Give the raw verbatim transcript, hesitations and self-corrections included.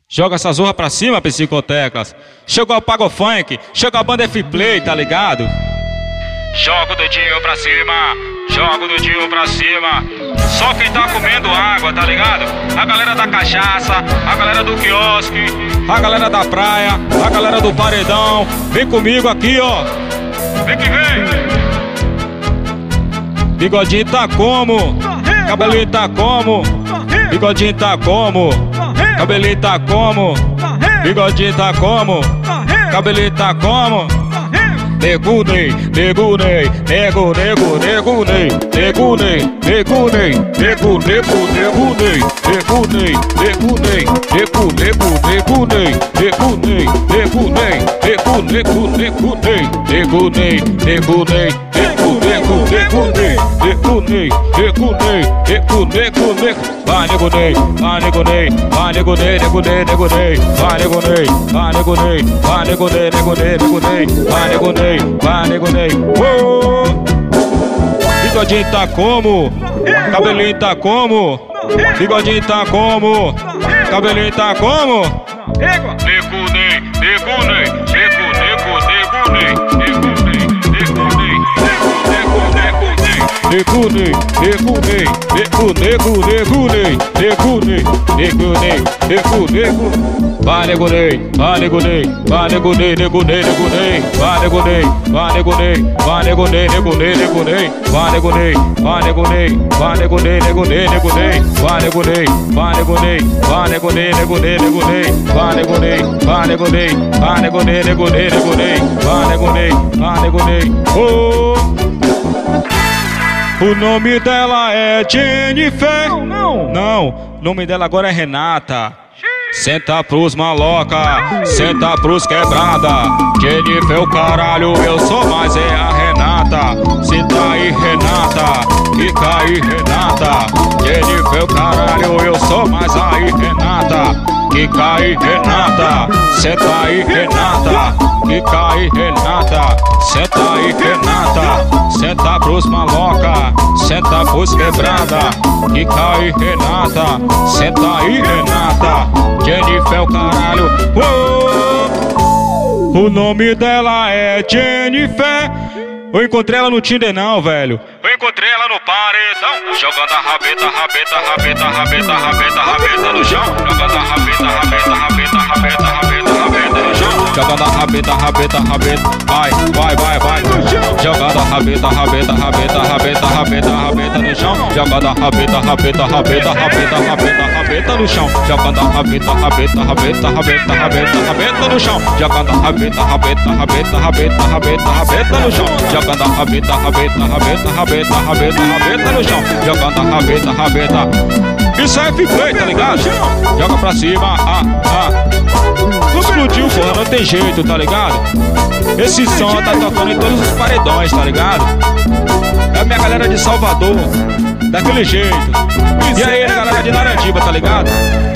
Joga essa zorra pra cima, psicoteclas. Chegou o Pago Funk, chegou a banda F-Play, tá ligado? Joga o dedinho pra cima, joga o dedinho pra cima. Só quem tá comendo água, tá ligado? A galera da cachaça, a galera do quiosque, a galera da praia, a galera do paredão. Vem comigo aqui, ó. Vem que vem. Bigodinho tá como? Cabelinho tá como? Bigodinho tá como? Cabelinho tá como? Bigodinho tá como? Cabelinho tá como? Nego Ney, nego Ney, nego, nego, nego Ney, nego Ney, nego Ney, nego, nego, nego Ney, nego Ney, nego Ney, nego, nego, nego Ney, nego Ney, nego Ney, nego, nego, nego Ney, nego Ney, nego Ney, nego, nego, nego Ney, nego Ney, nego Ney, nego, nego, nego. Vai nego Ney, vai nego Ney, vai nego Ney, nego Ney, nego Ney, vai nego Ney, vai nego Ney, vai nego Ney, nego Ney, nego Ney, vai nego Ney, vai nego Ney. Bigodinho tá como? Cabelinho tá como? Bigodinho tá como? Cabelinho tá como? Nego Ney, nego Ney, nego, nego, nego Ney, nego Ney, nego Ney, nego, nego, nego Ney, nego Ney, nego, nego, nego Ney, nego Ney, nego Ney, nego, nego. Vai nego Ney, vai nego Ney, vai nego Ney, nego Ney, nego Ney, vai nego Ney, vai nego Ney, vai nego Ney, nego Ney, nego Ney, vai nego Ney, vai nego Ney, vai nego Ney, nego Ney, nego Ney, vai nego Ney, vai nego Ney, vai nego Ney, nego Ney, nego Ney, vai nego Ney, vai nego Ney, vai nego Ney, nego Ney, nego Ney, vai nego Ney, vai nego Ney. Oh! O nome dela é Jennifer. Não, não. Não, o nome dela agora é Renata. Senta pros maloca, senta pros quebrada. Jennifer o caralho, eu sou mais é a Renata. Senta aí Renata, fica aí Renata. Jennifer o caralho, eu sou mais aí Renata. Fica aí Renata, senta aí Renata. Fica aí Renata, senta aí Renata. Senta pros maloca, senta pros quebrada. Fica aí Renata, senta aí Renata. Jennifer o caralho, oh! O nome dela é Jennifer. Eu encontrei ela no Tinder não, velho. Eu encontrei ela no paredão, jogando a rabeta, rabeta, rabeta, rabeta, rabeta, rabeta no chão. Jogando a rabeta, rabeta, rabeta, rabeta, rabeta, rabeta no chão. Jogando a rabeta, rabeta, rabeta, vai, vai, vai, vai. Jogando a rabeta, rabeta, rabeta, rabeta, rabeta, rabeta no chão. Jogando a rabeta, rabeta, rabeta, rabeta, rabeta, rabeta no chão. Jogando a rabeta, rabeta, rabeta, rabeta, rabeta, rabeta no chão. Jogando a rabeta, rabeta, rabeta, rabeta, rabeta, rabeta no chão. Jogando a rabeta, rabeta, rabeta, rabeta, rabeta, rabeta no chão. Jogando a rabeta, rabeta. Isso é F-Play, tá ligado? Joga pra cima, ah, ah. Não explodiu, porra, não tem jeito, tá ligado? Esse som tá tocando em todos os paredões, tá ligado? É a minha galera de Salvador, daquele jeito. E aí, galera de Narandiba, tá ligado?